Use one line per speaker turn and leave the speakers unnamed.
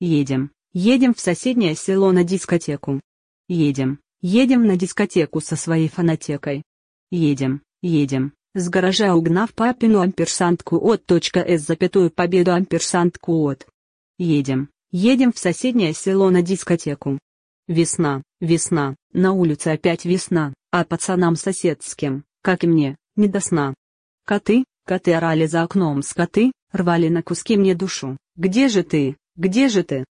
Едем в соседнее село на дискотеку. Едем на дискотеку со своей фонотекой. Едем, с гаража угнав папину амперсантку от .с победу амперсантку от. Едем в соседнее село на дискотеку. Весна, на улице опять весна, а пацанам соседским, как и мне, не до сна. Коты орали за окном, скоты, рвали на куски мне душу. Где же ты,